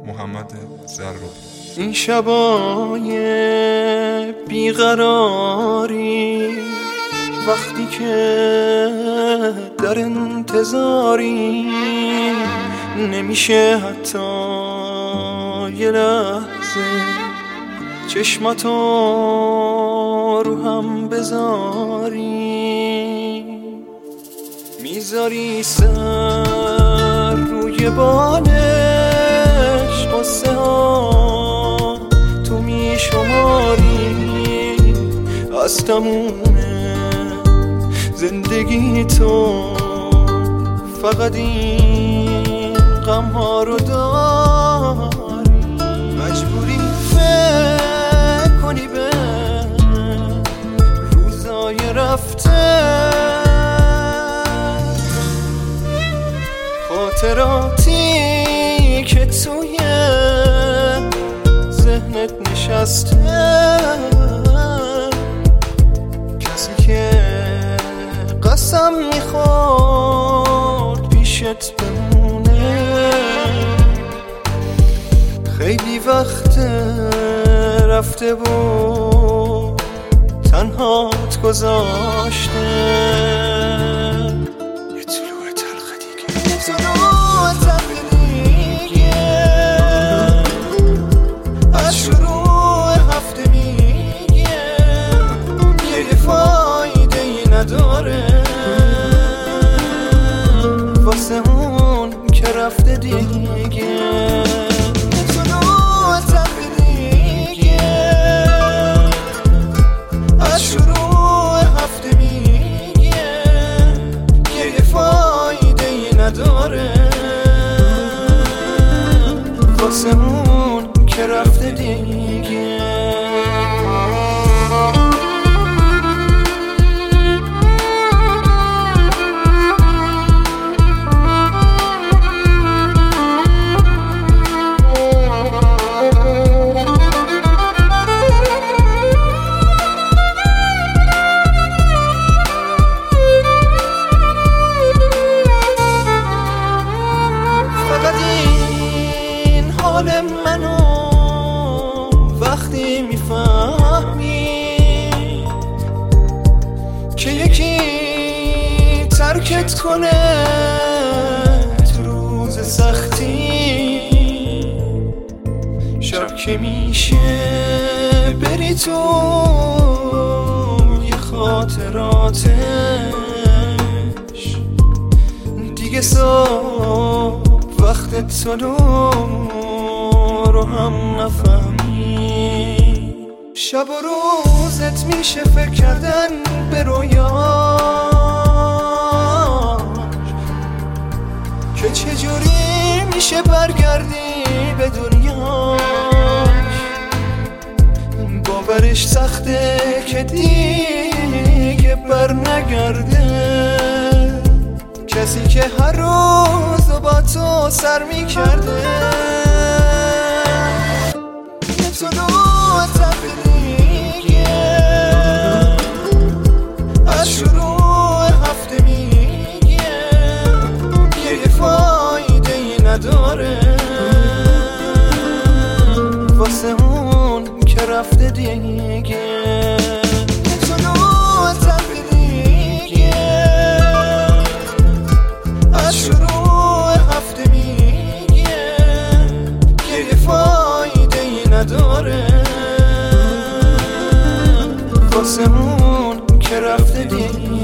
محمد زروی. این شبای بیقراری وقتی که در انتظاری نمیشه حتی یه لحظه چشماتو رو هم بذاری، میذاری سر روی بالش قصه ها تو میشماری از تموم زندگی تو، فقط این غم ها رو داری، مجبوری فکر کنی به روزای رفته، خاطراتی که توی ذهنت نشسته، کسی که قسم میخورد پیشت بمونه، خیلی وقت رفته و تنهات گذاشته. یه طلوع تلخ دیگه، طلوع تلخ دیگه از شروع هفته میگه یه فایده ای نداره واسه اون که رفته دیگه. طلوع تلخ دیگه از شروع هفته میگه یه فایده ای نداره واسه اون که رفته دیگه. منو وقتی میفهمی که یکی ترکت کنه تو روز سختی، شب که میشه بری تو یه خاطراتش، دیگه صبح وقت تو رو هم نفهمی، شب و روزت میشه فکر کردن به رویاش که چجوری میشه برگردی به دنیاش، باورش سخته که دیگه بر نگرده، کسی که هر روز با تو سر میکرده. طلوع تلخ دیگه از شروع هفته میگه یه فایده ای نداره واسه اون که رفته دیگه. طلوع تلخ دیگه از شروع هفته میگه یه فایده ای نداره واسه اون که رفته دیگه.